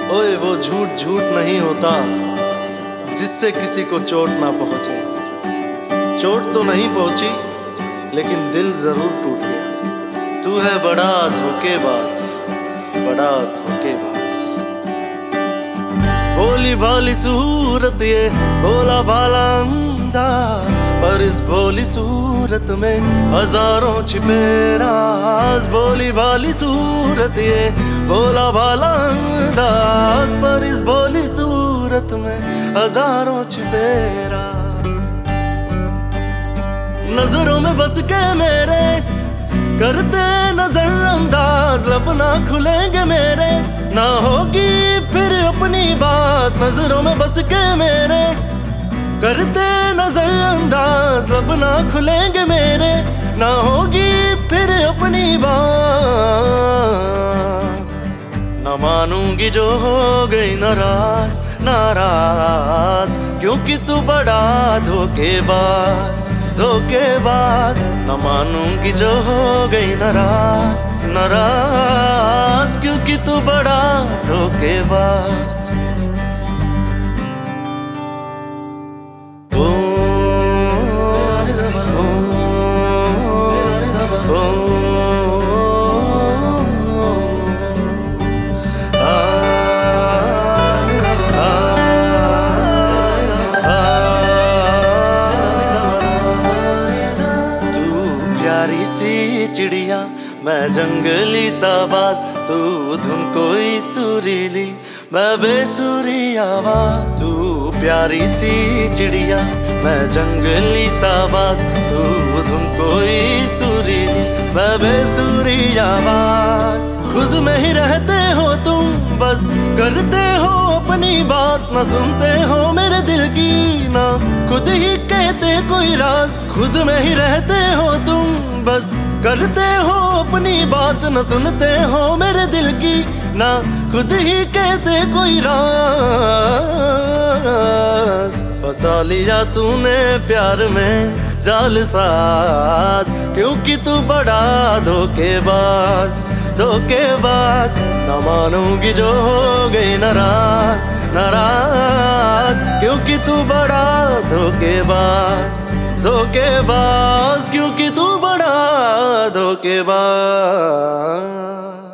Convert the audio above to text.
ओए वो झूठ झूठ नहीं होता जिससे किसी को चोट ना पहुंचे। चोट तो नहीं पहुंची लेकिन दिल जरूर टूट गया। तू है बड़ा धोखेबाज, बड़ा धोखेबाज। भोली भाली सूरत ये भोला भाला अंदाज, पर इस भोली सूरत में हजारों छिपे राज। भोली भाली सूरत ये भोला भाला अंदाज, पर इस भोली सूरत में हजारों छिपे राज। नजरों में बस के मेरे करते नजर अंदाज, लब ना खुलेंगे मेरे ना होगी फिर अपनी बात। नजरों में बस के मेरे करते नजर अंदाज, लब ना खुलेंगे मेरे ना होगी फिर अपनी बात। न मानूंगी जो हो गई नाराज नाराज, क्योंकि तू बड़ा धोखेबाज धोखेबाज। न मानूंगी जो हो गई नाराज नाराज, क्योंकि तू बड़ा धोखेबाज। प्यारी सी चिड़िया मैं जंगली सा बाज, तू धुन कोई सुरीली मैं बेसुरी आवाज। तू प्यारी सी चिड़िया मैं जंगली सा बाज, तू धुन कोई सुरीली मैं बेसुरी आवाज। खुद में ही रहते हो तुम, बस करते हो अपनी बात, न सुनते हो मेरे दिल की ना खुद ही कहते कोई राज। खुद में ही रहते हो तुम, बस करते हो अपनी बात, न सुनते हो मेरे दिल की ना खुद ही कहते कोई राज। फंसा लिया तूने प्यार में जाल साज, क्योंकि तू बड़ा धोखेबाज धोखेबाज। न मानूंगी जो हो गई नाराज नाराज, क्योंकि तू बड़ा धोखेबाज धोखेबाज, क्योंकि तू बड़ा धोखेबाज।